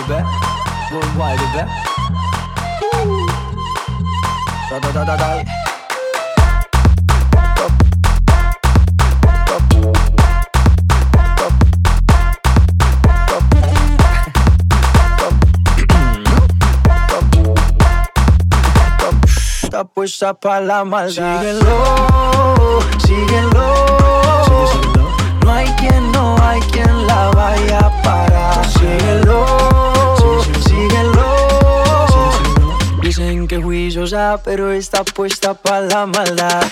bebé. Worldwide, bebé. Da da da da da. Está puesta pa' la maldad. Síguelo, síguelo. No hay quien la vaya a parar. Síguelo, síguelo. Dicen que juiciosa, pero está puesta pa' la maldad.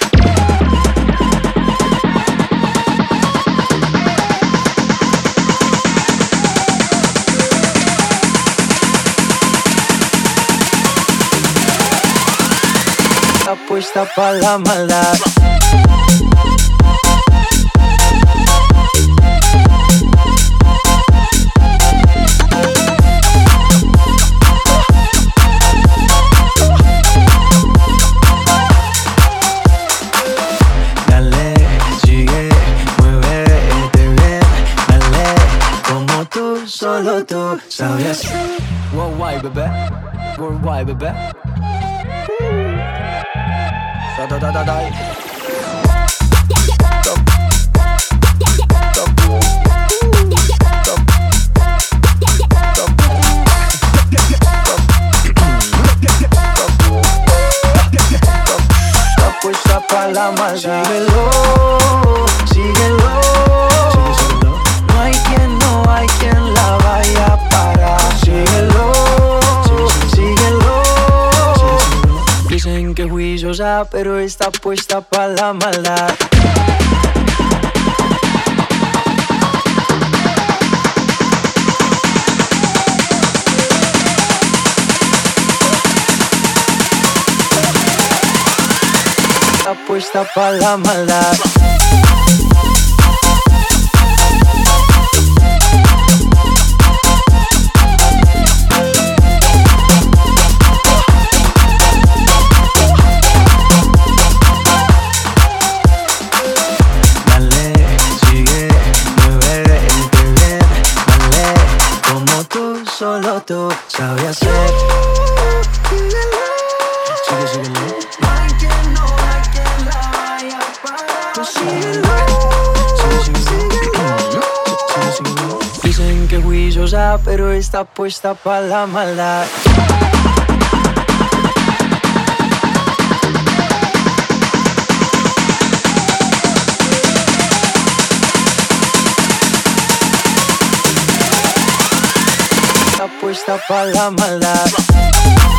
Está puesta pa' la maldad. Dale, sigue, muévete bien. Dale, como tú, solo tú sabes. Worldwide, bebé. Worldwide, bebé. Da da da da da. Está puesta pa' la maldad. Síguelo, síguelo. No hay quien la vaya a parar. Síguelo, síguelo. Dicen que juiciosa, pero está puesta pa' la maldad. Está puesta pa' la maldad. Solo tú sabes hacer. Sigue, síguelo. No hay quien la vaya a parar. Síguelo, síguelo. Dicen que juiciosa, pero está puesta pa' la maldad. Está puesta pa' la maldad.